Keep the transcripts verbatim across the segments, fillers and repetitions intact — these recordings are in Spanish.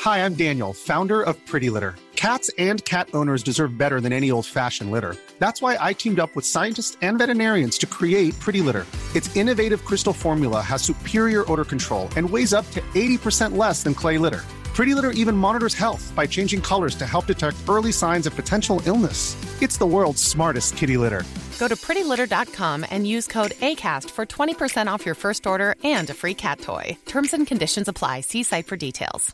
Hi, I'm Daniel, founder of Pretty Litter. Cats and cat owners deserve better than any old-fashioned litter. That's why I teamed up with scientists and veterinarians to create Pretty Litter. Its innovative crystal formula has superior odor control and weighs up to eighty percent less than clay litter. Pretty Litter even monitors health by changing colors to help detect early signs of potential illness. It's the world's smartest kitty litter. Go to pretty litter dot com and use code ACAST for twenty percent off your first order and a free cat toy. Terms and conditions apply. See site for details.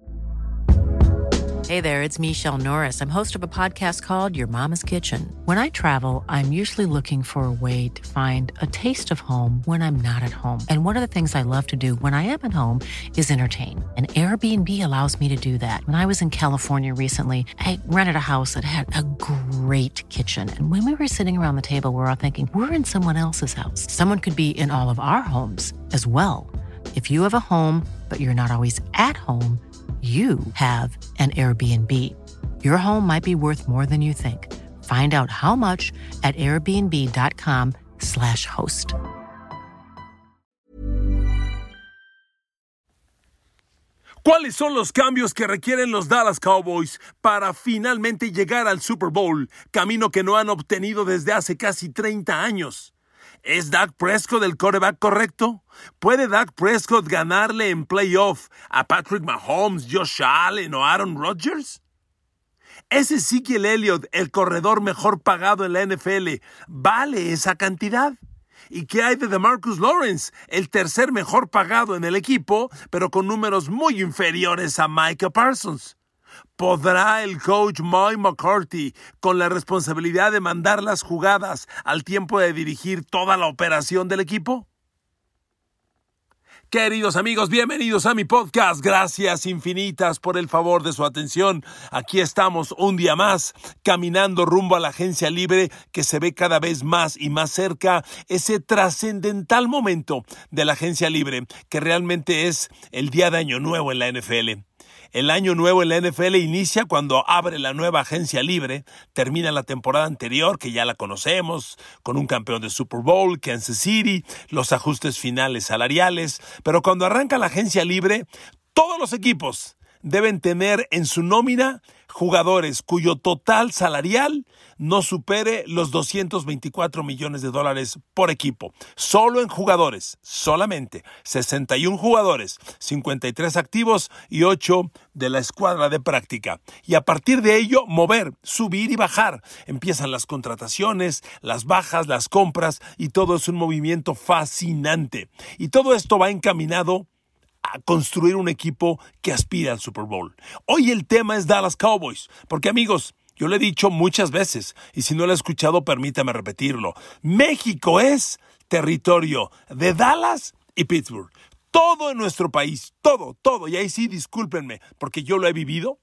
Hey there, it's Michelle Norris. I'm host of a podcast called Your Mama's Kitchen. When I travel, I'm usually looking for a way to find a taste of home when I'm not at home. And one of the things I love to do when I am at home is entertain. And Airbnb allows me to do that. When I was in California recently, I rented a house that had a great kitchen. And when we were sitting around the table, we were all thinking, we're in someone else's house. Someone could be in all of our homes as well. If you have a home, but you're not always at home, you have an Airbnb. Your home might be worth more than you think. Find out how much at airbnb.com slash host. ¿Cuáles son los cambios que requieren los Dallas Cowboys para finalmente llegar al Super Bowl, camino que no han obtenido desde hace casi treinta años? ¿Es Dak Prescott el quarterback correcto? ¿Puede Dak Prescott ganarle en playoff a Patrick Mahomes, Josh Allen o Aaron Rodgers? ¿Es Ezekiel Elliott el corredor mejor pagado en la N F L? ¿Vale esa cantidad? ¿Y qué hay de DeMarcus Lawrence, el tercer mejor pagado en el equipo, pero con números muy inferiores a Micah Parsons? ¿Podrá el coach Mike McCarthy, con la responsabilidad de mandar las jugadas al tiempo de dirigir toda la operación del equipo? Queridos amigos, bienvenidos a mi podcast. Gracias infinitas por el favor de su atención. Aquí estamos un día más, caminando rumbo a la agencia libre que se ve cada vez más y más cerca. Ese trascendental momento de la agencia libre que realmente es el día de Año Nuevo en la N F L. El año nuevo en la N F L inicia cuando abre la nueva agencia libre, termina la temporada anterior, que ya la conocemos, con un campeón de Super Bowl, Kansas City, los ajustes finales salariales, pero cuando arranca la agencia libre, todos los equipos deben tener en su nómina jugadores cuyo total salarial no supere los doscientos veinticuatro millones de dólares por equipo. Solo en jugadores, solamente sesenta y uno jugadores, cincuenta y tres activos y ocho de la escuadra de práctica. Y a partir de ello, mover, subir y bajar. Empiezan las contrataciones, las bajas, las compras y todo es un movimiento fascinante. Y todo esto va encaminado a construir un equipo que aspira al Super Bowl. Hoy el tema es Dallas Cowboys, porque amigos, yo lo he dicho muchas veces, y si no lo he escuchado, permítame repetirlo. México es territorio de Dallas y Pittsburgh. Todo en nuestro país, todo, todo. Y ahí sí, discúlpenme, porque yo lo he vivido.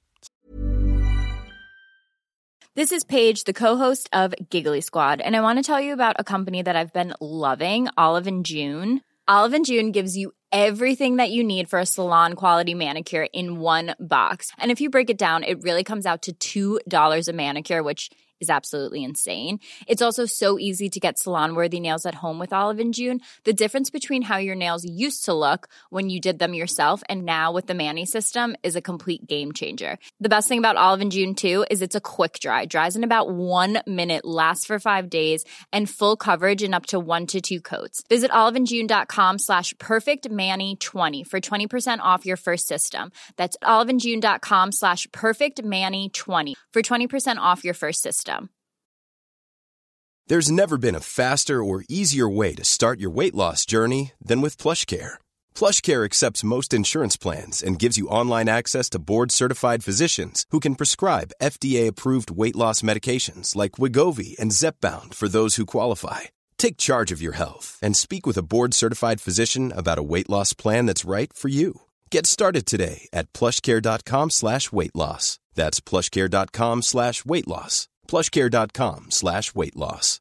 This is Paige, the co-host of Giggly Squad, and I want to tell you about a company that I've been loving, Olive and June. Olive and June gives you everything that you need for a salon-quality manicure in one box. And if you break it down, it really comes out to two dollars a manicure, which is absolutely insane. It's also so easy to get salon-worthy nails at home with Olive and June. The difference between how your nails used to look when you did them yourself and now with the Mani system is a complete game changer. The best thing about Olive and June, too, is it's a quick dry. Dries in about one minute, lasts for five days, and full coverage in up to one to two coats. Visit oliveandjune.com slash perfectmani20 for twenty percent off your first system. That's oliveandjune.com slash perfectmani20 for twenty percent off your first system. There's never been a faster or easier way to start your weight loss journey than with PlushCare. PlushCare accepts most insurance plans and gives you online access to board-certified physicians who can prescribe F D A-approved weight loss medications like Wegovy and Zepbound for those who qualify. Take charge of your health and speak with a board-certified physician about a weight loss plan that's right for you. Get started today at plushcare.com slash weight loss. That's plushcare.com slash weight loss. plushcare.com slash weight loss.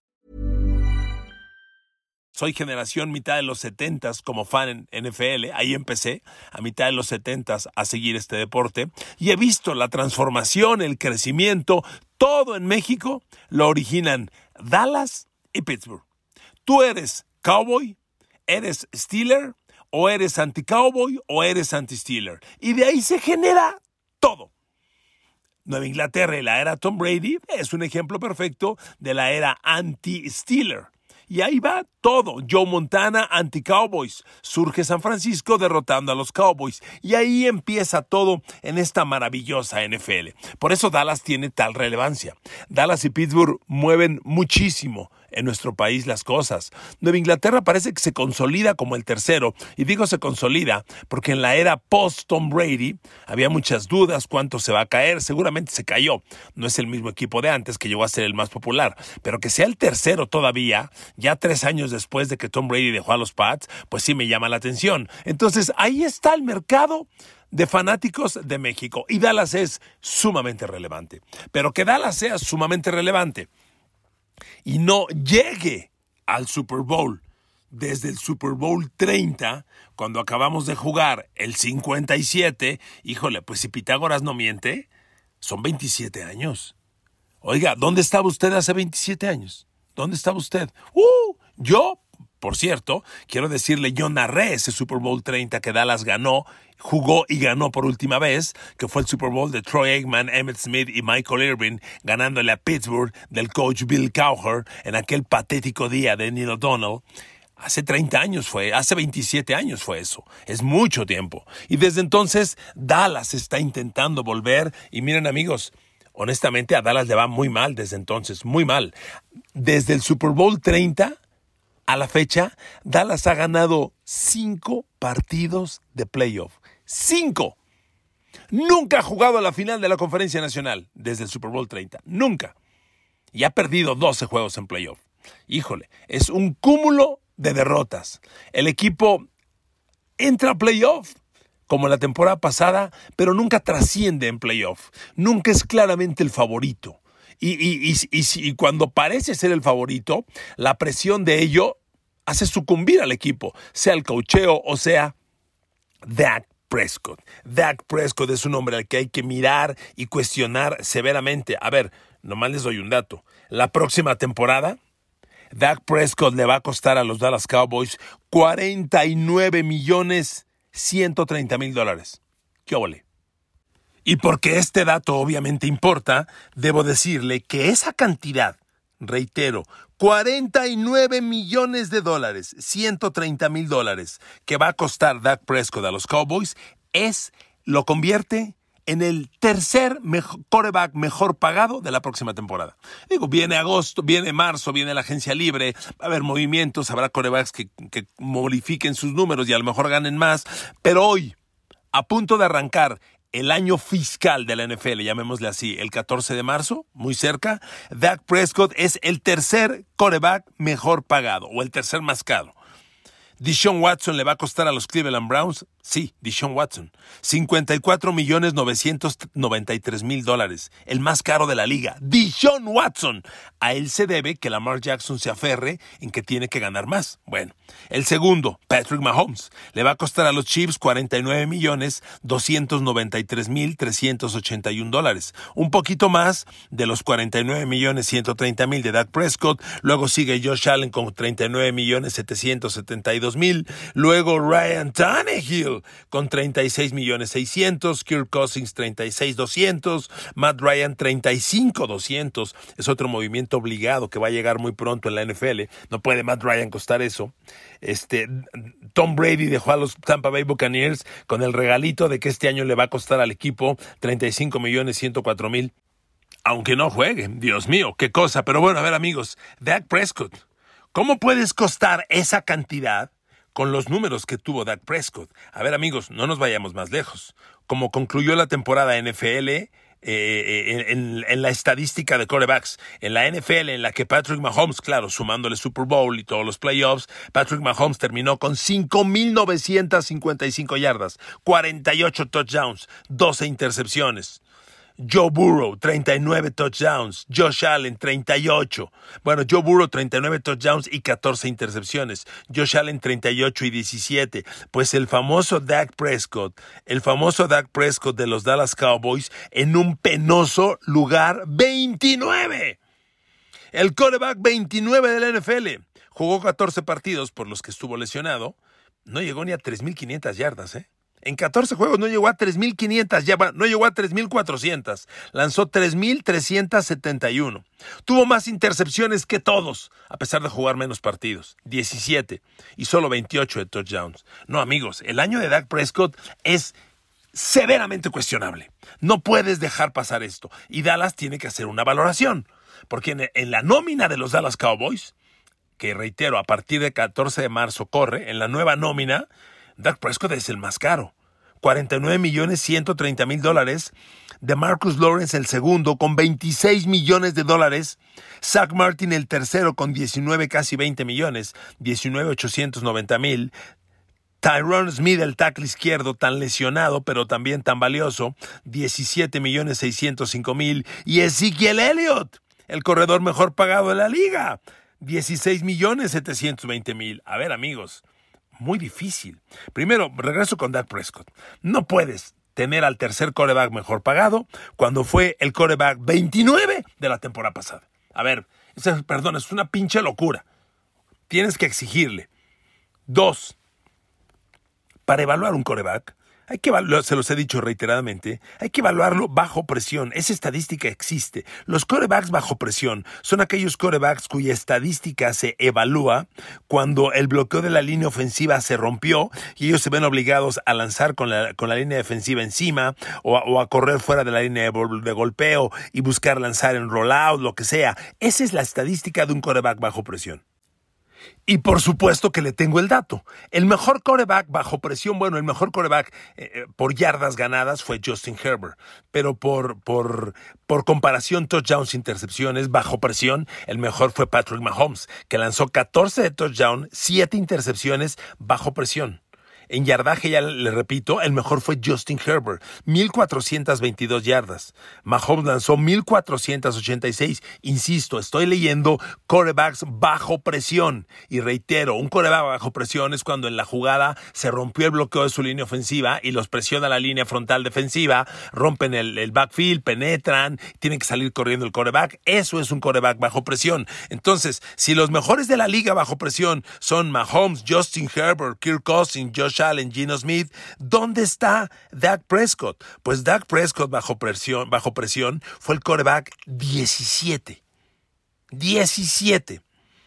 Soy generación mitad de los setentas como fan en N F L. Ahí empecé a mitad de los setentas a seguir este deporte. Y he visto la transformación, el crecimiento. Todo en México lo originan Dallas y Pittsburgh. ¿Tú eres Cowboy? ¿Eres Steeler? O eres anti-Cowboy o eres anti-Steeler. Y de ahí se genera todo. Nueva Inglaterra y la era Tom Brady es un ejemplo perfecto de la era anti-Steeler. Y ahí va todo. Joe Montana, anti-Cowboys. Surge San Francisco derrotando a los Cowboys. Y ahí empieza todo en esta maravillosa N F L. Por eso Dallas tiene tal relevancia. Dallas y Pittsburgh mueven muchísimo en nuestro país las cosas. Nueva Inglaterra parece que se consolida como el tercero. Y digo se consolida porque en la era post-Tom Brady había muchas dudas cuánto se va a caer. Seguramente se cayó. No es el mismo equipo de antes que llegó a ser el más popular. Pero que sea el tercero todavía, ya tres años después de que Tom Brady dejó a los Pats, pues sí me llama la atención. Entonces ahí está el mercado de fanáticos de México. Y Dallas es sumamente relevante. Pero que Dallas sea sumamente relevante y no llegue al Super Bowl desde el Super Bowl treinta, cuando acabamos de jugar el cincuenta y siete, híjole, pues si Pitágoras no miente, son veintisiete años. Oiga, ¿dónde estaba usted hace veintisiete años? ¿Dónde estaba usted? ¡Uh! Yo, por cierto, quiero decirle, yo narré ese Super Bowl treinta que Dallas ganó, jugó y ganó por última vez, que fue el Super Bowl de Troy Aikman, Emmitt Smith y Michael Irvin, ganándole a Pittsburgh del coach Bill Cowher en aquel patético día de Neil O'Donnell. Hace treinta años fue, hace veintisiete años fue eso. Es mucho tiempo. Y desde entonces, Dallas está intentando volver. Y miren, amigos, honestamente a Dallas le va muy mal desde entonces, muy mal. Desde el Super Bowl treinta a la fecha, Dallas ha ganado cinco partidos de playoff. ¡Cinco! Nunca ha jugado a la final de la Conferencia Nacional desde el Super Bowl treinta. Nunca. Y ha perdido doce juegos en playoff. Híjole, es un cúmulo de derrotas. El equipo entra a playoff como la temporada pasada, pero nunca trasciende en playoff. Nunca es claramente el favorito. Y, y, y, y, y cuando parece ser el favorito, la presión de ello hace sucumbir al equipo, sea el coacheo o sea Dak Prescott. Dak Prescott es un hombre al que hay que mirar y cuestionar severamente. A ver, nomás les doy un dato. La próxima temporada, Dak Prescott le va a costar a los Dallas Cowboys cuarenta y nueve millones ciento treinta mil dólares. ¿Qué óvole? Y porque este dato obviamente importa, debo decirle que esa cantidad, reitero, cuarenta y nueve millones de dólares, ciento treinta mil dólares, que va a costar Dak Prescott a los Cowboys, es, lo convierte en el tercer mejor, quarterback mejor pagado de la próxima temporada. Digo, viene agosto, viene marzo, viene la agencia libre, va a haber movimientos, habrá quarterbacks que, que modifiquen sus números y a lo mejor ganen más, pero hoy, a punto de arrancar el año fiscal de la N F L, llamémosle así, el catorce de marzo, muy cerca, Dak Prescott es el tercer quarterback mejor pagado, o el tercer más caro. ¿Deshaun Watson le va a costar a los Cleveland Browns? Sí, Deshaun Watson. cincuenta y cuatro millones novecientos noventa y tres mil dólares. El más caro de la liga. Deshaun Watson. A él se debe que Lamar Jackson se aferre en que tiene que ganar más. Bueno, el segundo, Patrick Mahomes. Le va a costar a los Chiefs cuarenta y nueve millones doscientos noventa y tres mil trescientos ochenta y uno dólares. Un poquito más de los cuarenta y nueve millones ciento treinta mil de Dak Prescott. Luego sigue Josh Allen con treinta y nueve millones setecientos setenta y dos mil. Luego Ryan Tannehill con treinta y seis millones seiscientos, Kirk Cousins treinta y seis millones doscientos, Matt Ryan treinta y cinco millones doscientos. Es otro movimiento obligado que va a llegar muy pronto en la N F L. No puede Matt Ryan costar eso. Este, Tom Brady dejó a los Tampa Bay Buccaneers con el regalito de que este año le va a costar al equipo treinta y cinco millones ciento cuatro mil. Aunque no juegue, Dios mío, qué cosa. Pero bueno, a ver, amigos, Dak Prescott, ¿cómo puedes costar esa cantidad con los números que tuvo Dak Prescott? A ver, amigos, no nos vayamos más lejos. Como concluyó la temporada N F L, eh, en, en, en la estadística de quarterbacks, en la N F L, en la que Patrick Mahomes, claro, sumándole Super Bowl y todos los playoffs, Patrick Mahomes terminó con cinco mil novecientas cincuenta y cinco yardas, cuarenta y ocho touchdowns, doce intercepciones. Joe Burrow, treinta y nueve touchdowns. Josh Allen, treinta y ocho. Bueno, Joe Burrow, treinta y nueve touchdowns y catorce intercepciones. Josh Allen, treinta y ocho y diecisiete. Pues el famoso Dak Prescott, el famoso Dak Prescott de los Dallas Cowboys, en un penoso lugar veintinueve. El quarterback veintinueve de la N F L. Jugó catorce partidos por los que estuvo lesionado. no llegó ni a tres mil quinientas yardas, ¿eh? En catorce juegos no llegó a tres mil quinientas, ya, no llegó a tres mil cuatrocientas. Lanzó tres mil trescientos setenta y uno. Tuvo más intercepciones que todos, a pesar de jugar menos partidos. diecisiete. Y solo veintiocho de touchdowns. No, amigos, el año de Dak Prescott es severamente cuestionable. No puedes dejar pasar esto. Y Dallas tiene que hacer una valoración. Porque en, en la nómina de los Dallas Cowboys, que reitero, a partir del catorce de marzo corre, en la nueva nómina, Dak Prescott es el más caro. cuarenta y nueve millones ciento treinta mil dólares. De Marcus Lawrence el segundo con veintiséis millones de dólares. Zach Martin el tercero con diecinueve, casi veinte millones. diecinueve ochocientos noventa mil. Tyron Smith, el tackle izquierdo, tan lesionado, pero también tan valioso. diecisiete millones seiscientos cinco mil. Y Ezekiel Elliott, el corredor mejor pagado de la liga. dieciséis millones setecientos veinte mil. A ver, amigos. Muy difícil. Primero, regreso con Dak Prescott. No puedes tener al tercer quarterback mejor pagado cuando fue el quarterback veintinueve de la temporada pasada. A ver, esa, perdón, es una pinche locura. Tienes que exigirle. Dos, para evaluar un quarterback, hay que evaluar, se los he dicho reiteradamente, hay que evaluarlo bajo presión. Esa estadística existe. Los quarterbacks bajo presión son aquellos quarterbacks cuya estadística se evalúa cuando el bloqueo de la línea ofensiva se rompió y ellos se ven obligados a lanzar con la, con la línea defensiva encima o a, o a correr fuera de la línea de, de golpeo y buscar lanzar en rollout, lo que sea. Esa es la estadística de un quarterback bajo presión. Y por supuesto que le tengo el dato. El mejor quarterback bajo presión, bueno, el mejor quarterback eh, por yardas ganadas fue Justin Herbert. Pero por, por, por comparación, touchdowns, intercepciones, bajo presión, el mejor fue Patrick Mahomes, que lanzó catorce de touchdown, siete intercepciones bajo presión. En yardaje, ya le repito, el mejor fue Justin Herbert, mil cuatrocientas veintidós yardas. Mahomes lanzó mil cuatrocientas ochenta y seis. Insisto, estoy leyendo quarterbacks bajo presión. Y reitero, un quarterback bajo presión es cuando en la jugada se rompió el bloqueo de su línea ofensiva y los presiona la línea frontal defensiva, rompen el, el backfield, penetran, tienen que salir corriendo el quarterback. Eso es un quarterback bajo presión. Entonces, si los mejores de la liga bajo presión son Mahomes, Justin Herbert, Kirk Cousins, Josh Allen, Geno Smith, ¿dónde está Dak Prescott? Pues Dak Prescott bajo presión, bajo presión fue el quarterback diecisiete. diecisiete.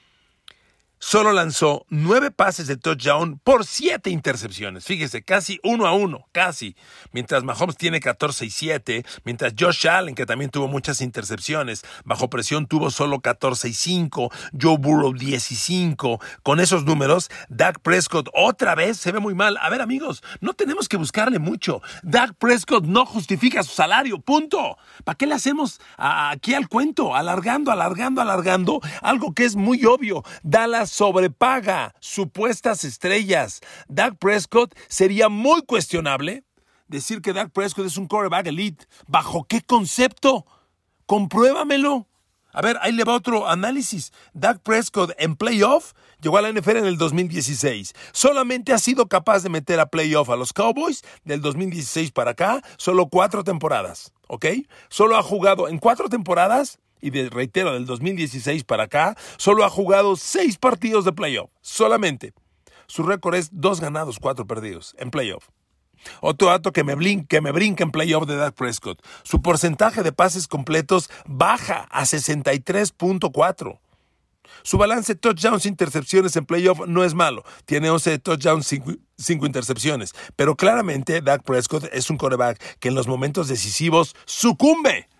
Solo lanzó nueve pases de touchdown por siete intercepciones. Fíjese, casi uno a uno, casi. Mientras Mahomes tiene catorce y siete, mientras Josh Allen, que también tuvo muchas intercepciones, bajo presión tuvo solo catorce y cinco, Joe Burrow diez y cinco. Con esos números, Dak Prescott otra vez se ve muy mal. A ver, amigos, no tenemos que buscarle mucho. Dak Prescott no justifica su salario, punto. ¿Para qué le hacemos a, aquí al cuento? Alargando, alargando, alargando. Algo que es muy obvio. Dallas sobrepaga supuestas estrellas. Dak Prescott sería muy cuestionable decir que Dak Prescott es un quarterback elite. ¿Bajo qué concepto? Compruébamelo. A ver, ahí le va otro análisis. Dak Prescott en playoff llegó a la N F L en el dos mil dieciséis. Solamente ha sido capaz de meter a playoff a los Cowboys del dos mil dieciséis para acá, solo cuatro temporadas, ¿ok? Solo ha jugado en cuatro temporadas. Y de, reitero, del dos mil dieciséis para acá, solo ha jugado seis partidos de playoff, solamente. Su récord es dos ganados, cuatro perdidos en playoff. Otro dato que me, blin, que me brinca en playoff de Dak Prescott. Su porcentaje de pases completos baja a sesenta y tres punto cuatro. Su balance de touchdowns e intercepciones en playoff no es malo. Tiene once de touchdowns, cinco intercepciones. Pero claramente Dak Prescott es un quarterback que en los momentos decisivos sucumbe.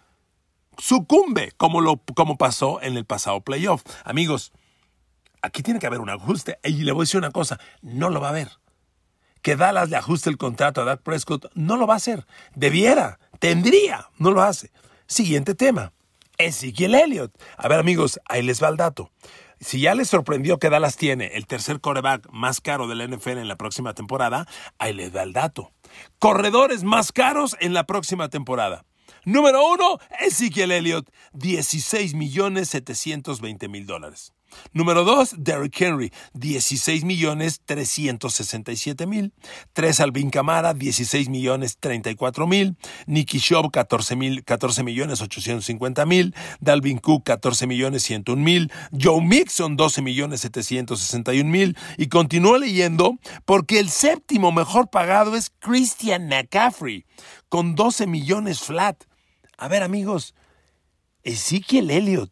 Sucumbe, como, lo, como pasó en el pasado playoff. Amigos, aquí tiene que haber un ajuste. Y le voy a decir una cosa, no lo va a haber. Que Dallas le ajuste el contrato a Dak Prescott, no lo va a hacer. Debiera, tendría, no lo hace. Siguiente tema, Ezekiel Elliott. A ver, amigos, ahí les va el dato. Si ya les sorprendió que Dallas tiene el tercer quarterback más caro de la N F L en la próxima temporada, ahí les da el dato. Corredores más caros en la próxima temporada. Número uno, Ezekiel Elliott, dieciséis millones setecientos veinte mil dólares. Número dos, Derrick Henry, dieciséis millones trescientos sesenta y siete mil. tres, Alvin Kamara, dieciséis millones treinta y cuatro mil. Nicky Chubb, catorce millones ochocientos cincuenta mil. Dalvin Cook, catorce millones ciento un mil. Joe Mixon, doce millones setecientos sesenta y un mil. Y continúo leyendo porque el séptimo mejor pagado es Christian McCaffrey, con doce millones flat. A ver, amigos, Ezekiel Elliott,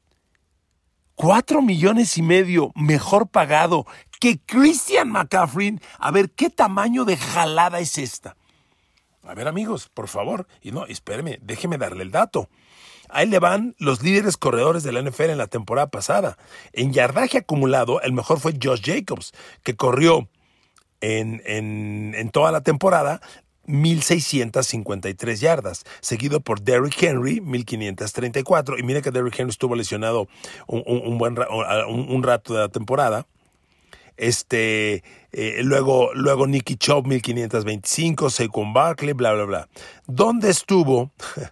Cuatro millones y medio mejor pagado que Christian McCaffrey. A ver, ¿qué tamaño de jalada es esta? A ver, amigos, por favor. Y no, espéreme, déjeme darle el dato. Ahí le van los líderes corredores de la N F L en la temporada pasada. En yardaje acumulado, el mejor fue Josh Jacobs, que corrió en, en, en toda la temporada mil seiscientos cincuenta y tres yardas, seguido por Derrick Henry, mil quinientos treinta y cuatro. Y mire que Derrick Henry estuvo lesionado un, un, un, buen, un, un rato de la temporada. Este, eh, luego, luego Nicky Chubb, mil quinientos veinticinco, Saquon Barkley, bla, bla, bla. ¿Dónde estuvo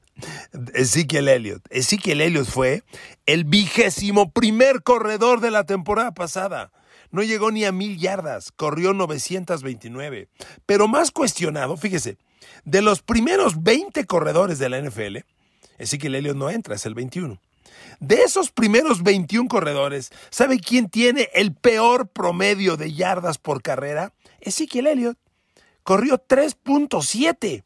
Ezekiel Elliott? Ezekiel Elliott fue el vigésimo primer corredor de la temporada pasada. No llegó ni a mil yardas, corrió novecientos veintinueve. Pero más cuestionado, fíjese, de los primeros veinte corredores de la N F L, Ezekiel Elliott no entra, es el veintiuno. De esos primeros veintiún corredores, ¿sabe quién tiene el peor promedio de yardas por carrera? Ezekiel Elliott. Corrió tres punto siete.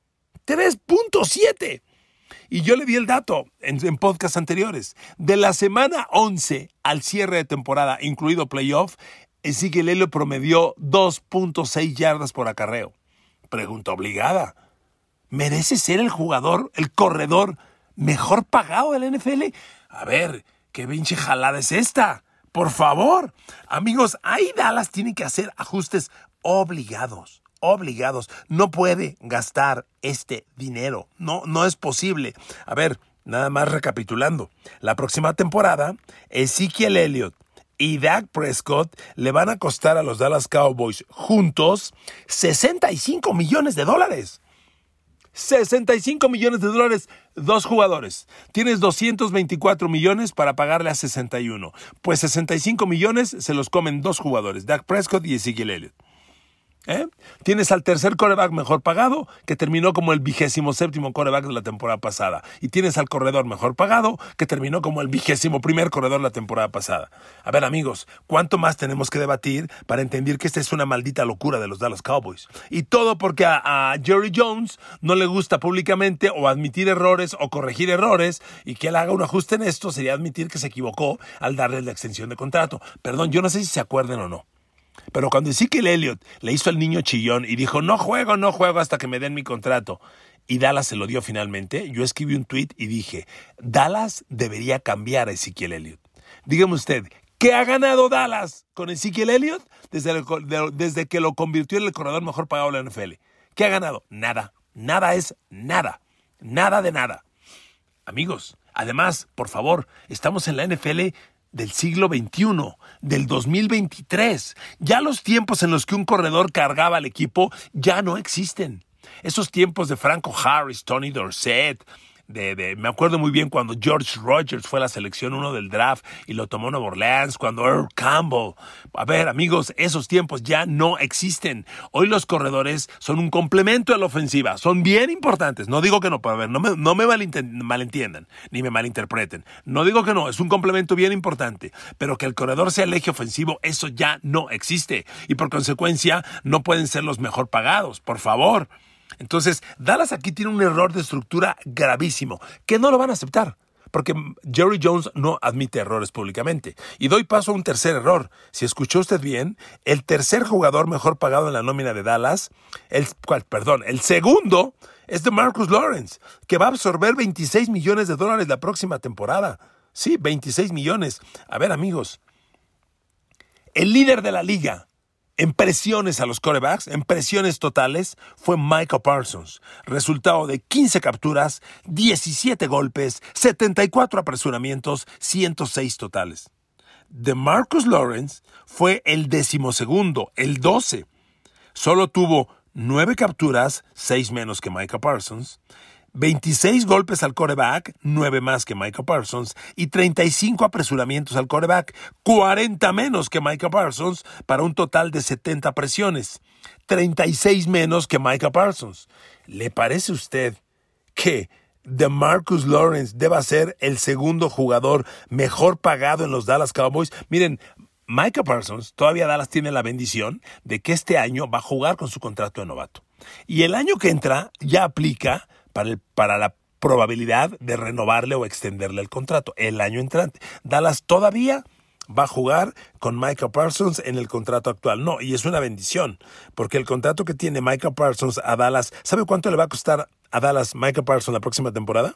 tres punto siete. Y yo le di el dato en, en podcasts anteriores. De la semana once al cierre de temporada, incluido playoff, Ezekiel Elliott promedió dos punto seis yardas por acarreo. Pregunta obligada. ¿Merece ser el jugador, el corredor mejor pagado de la N F L? A ver, ¿qué pinche jalada es esta? Por favor. Amigos, ahí Dallas tiene que hacer ajustes obligados. Obligados. No puede gastar este dinero. No, no es posible. A ver, nada más recapitulando. La próxima temporada, Ezekiel Elliott y Dak Prescott le van a costar a los Dallas Cowboys juntos sesenta y cinco millones de dólares. sesenta y cinco millones de dólares, dos jugadores. Tienes doscientos veinticuatro millones para pagarle a sesenta y uno. Pues sesenta y cinco millones se los comen dos jugadores, Dak Prescott y Ezekiel Elliott. ¿Eh? Tienes al tercer quarterback mejor pagado, que terminó como el vigésimo séptimo quarterback de la temporada pasada. Y tienes al corredor mejor pagado, que terminó como el vigésimo primer corredor de la temporada pasada. A ver, amigos, ¿cuánto más tenemos que debatir para entender que esta es una maldita locura de los Dallas Cowboys? Y todo porque a, a Jerry Jones no le gusta públicamente o admitir errores o corregir errores, y que él haga un ajuste en esto sería admitir que se equivocó al darle la extensión de contrato. Perdón, yo no sé si se acuerdan o no. Pero cuando Ezekiel Elliott le hizo al niño chillón y dijo, no juego, no juego hasta que me den mi contrato, y Dallas se lo dio finalmente, yo escribí un tweet y dije, Dallas debería cambiar a Ezekiel Elliott. Dígame usted, ¿qué ha ganado Dallas con Ezekiel Elliott desde, el, desde que lo convirtió en el corredor mejor pagado de la N F L? ¿Qué ha ganado? Nada. Nada es nada. Nada de nada. Amigos, además, por favor, estamos en la N F L del siglo veintiuno, del dos mil veintitrés. Ya los tiempos en los que un corredor cargaba al equipo ya no existen. Esos tiempos de Franco Harris, Tony Dorsett, de, de, me acuerdo muy bien cuando George Rogers fue la selección uno del draft y lo tomó Nueva Orleans, cuando Earl Campbell. A ver, amigos, esos tiempos ya no existen. Hoy los corredores son un complemento a la ofensiva, son bien importantes. No digo que no, pero a ver, no me, no me malentiendan, ni me malinterpreten. No digo que no, es un complemento bien importante, pero que el corredor sea el eje ofensivo, eso ya no existe. Y por consecuencia, no pueden ser los mejor pagados, por favor. Entonces, Dallas aquí tiene un error de estructura gravísimo, que no lo van a aceptar, porque Jerry Jones no admite errores públicamente. Y doy paso a un tercer error. Si escuchó usted bien, el tercer jugador mejor pagado en la nómina de Dallas, el, perdón, el segundo es DeMarcus Lawrence, que va a absorber veintiséis millones de dólares la próxima temporada. Sí, veintiséis millones. A ver, amigos, el líder de la liga en presiones a los quarterbacks, en presiones totales, fue Micah Parsons. Resultado de quince capturas, diecisiete golpes, setenta y cuatro apresuramientos, ciento seis totales. DeMarcus Lawrence fue el decimosegundo, el doce. Solo tuvo nueve capturas, seis menos que Micah Parsons, veintiséis golpes al quarterback, nueve más que Micah Parsons, y treinta y cinco apresuramientos al quarterback, cuarenta menos que Micah Parsons, para un total de setenta presiones, treinta y seis menos que Micah Parsons. ¿Le parece a usted que DeMarcus Lawrence deba ser el segundo jugador mejor pagado en los Dallas Cowboys? Miren, Micah Parsons, todavía Dallas tiene la bendición de que este año va a jugar con su contrato de novato. Y el año que entra ya aplica para, el, para la probabilidad de renovarle o extenderle el contrato. El año entrante. Dallas todavía va a jugar con Micah Parsons en el contrato actual. No, y es una bendición, porque el contrato que tiene Micah Parsons a Dallas, ¿sabe cuánto le va a costar a Dallas Micah Parsons la próxima temporada?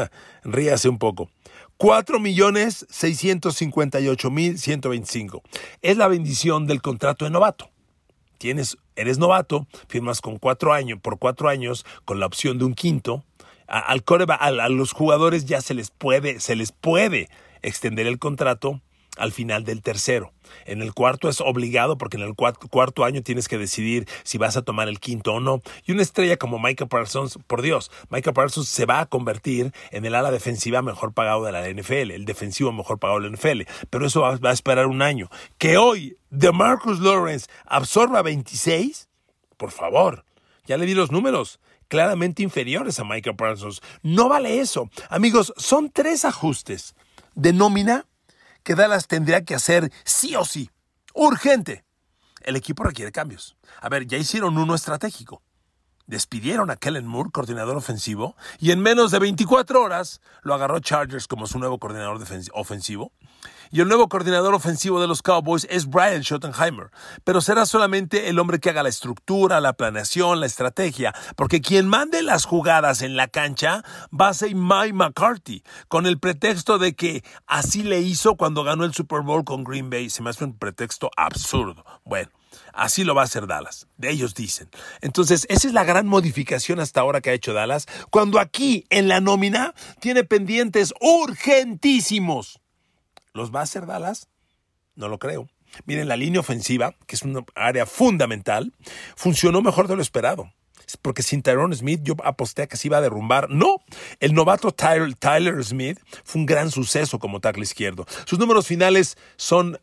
Ríase un poco. cuatro millones seiscientos cincuenta y ocho mil ciento veinticinco. Es la bendición del contrato de novato. Tienes, eres novato, firmas con cuatro años, por cuatro años con la opción de un quinto. A, al coreback, a, a los jugadores ya se les puede, se les puede extender el contrato al final del tercero. En el cuarto es obligado, porque en el cuarto, cuarto año tienes que decidir si vas a tomar el quinto o no. Y una estrella como Micah Parsons, por Dios, Micah Parsons se va a convertir en el ala defensiva mejor pagado de la N F L, el defensivo mejor pagado de la N F L. Pero eso va, va a esperar un año. Que hoy DeMarcus Lawrence absorba veintiséis, por favor, ya le di los números, claramente inferiores a Micah Parsons. No vale eso. Amigos, son tres ajustes de nómina que Dallas tendría que hacer sí o sí. Urgente. El equipo requiere cambios. A ver, ya hicieron uno estratégico. Despidieron a Kellen Moore, coordinador ofensivo, y en menos de veinticuatro horas lo agarró Chargers como su nuevo coordinador ofensivo. Y el nuevo coordinador ofensivo de los Cowboys es Brian Schottenheimer, pero será solamente el hombre que haga la estructura, la planeación, la estrategia, porque quien mande las jugadas en la cancha va a ser Mike McCarthy, con el pretexto de que así le hizo cuando ganó el Super Bowl con Green Bay. Se me hace un pretexto absurdo. Bueno, así lo va a hacer Dallas, de ellos dicen. Entonces, esa es la gran modificación hasta ahora que ha hecho Dallas, cuando aquí en la nómina tiene pendientes urgentísimos. ¿Los va a hacer Dallas? No lo creo. Miren, la línea ofensiva, que es una área fundamental, funcionó mejor de lo esperado. Porque sin Tyron Smith yo aposté a que se iba a derrumbar. No, el novato Tyler, Tyler Smith fue un gran suceso como tackle izquierdo. Sus números finales son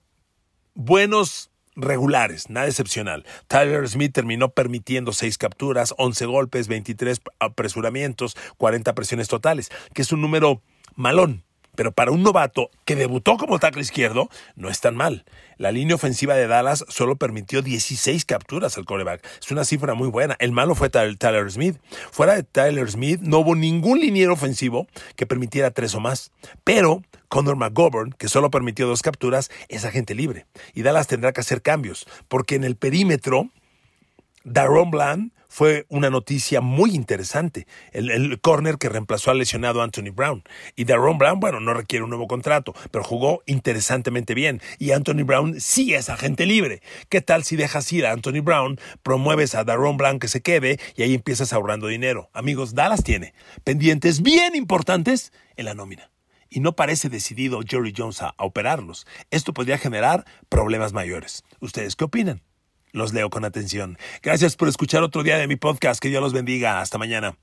buenos, regulares, nada excepcional. Tyler Smith terminó permitiendo seis capturas, once golpes, veintitrés apresuramientos, cuarenta presiones totales, que es un número malón. Pero para un novato que debutó como tackle izquierdo, no es tan mal. La línea ofensiva de Dallas solo permitió dieciséis capturas al quarterback. Es una cifra muy buena. El malo fue Tyler Smith. Fuera de Tyler Smith, no hubo ningún liniero ofensivo que permitiera tres o más. Pero Connor McGovern, que solo permitió dos capturas, es agente libre. Y Dallas tendrá que hacer cambios, porque en el perímetro, Daron Bland fue una noticia muy interesante. El, el corner que reemplazó al lesionado Anthony Brown. Y Daron Bland, bueno, no requiere un nuevo contrato, pero jugó interesantemente bien. Y Anthony Brown sí es agente libre. ¿Qué tal si dejas ir a Anthony Brown, promueves a Daron Bland que se quede y ahí empiezas ahorrando dinero? Amigos, Dallas tiene pendientes bien importantes en la nómina. Y no parece decidido Jerry Jones a, a operarlos. Esto podría generar problemas mayores. ¿Ustedes qué opinan? Los leo con atención. Gracias por escuchar otro día de mi podcast. Que Dios los bendiga. Hasta mañana.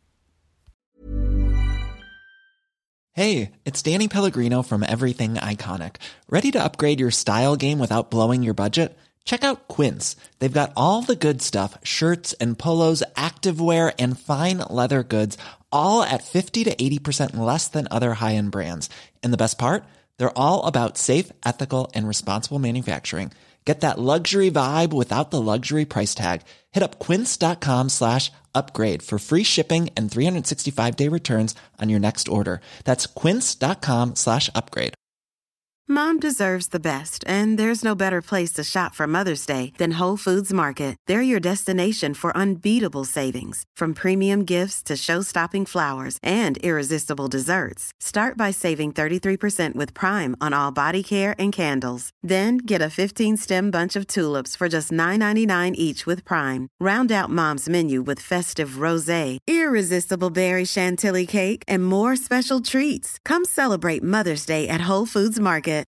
Hey, it's Danny Pellegrino from Everything Iconic. Ready to upgrade your style game without blowing your budget? Check out Quince. They've got all the good stuff, shirts and polos, activewear, and fine leather goods, all at fifty to eighty percent less than other high-end brands. And the best part? They're all about safe, ethical, and responsible manufacturing. Get that luxury vibe without the luxury price tag. Hit up quince.com slash upgrade for free shipping and three sixty-five day returns on your next order. That's quince.com slash upgrade. Mom deserves the best, and there's no better place to shop for Mother's Day than Whole Foods Market. They're your destination for unbeatable savings, from premium gifts to show-stopping flowers and irresistible desserts. Start by saving thirty-three percent with Prime on all body care and candles. Then get a fifteen-stem bunch of tulips for just nine ninety-nine each with Prime. Round out Mom's menu with festive rosé, irresistible berry chantilly cake, and more special treats. Come celebrate Mother's Day at Whole Foods Market.